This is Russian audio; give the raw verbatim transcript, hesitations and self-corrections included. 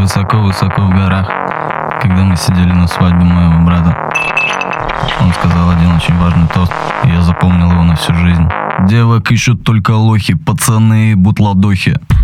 высоко-высоко в горах, когда мы сидели на свадьбе моего брата. Он сказал один очень важный тост, и я запомнил его на всю жизнь. Девок ищут только лохи, пацаны бутладохи.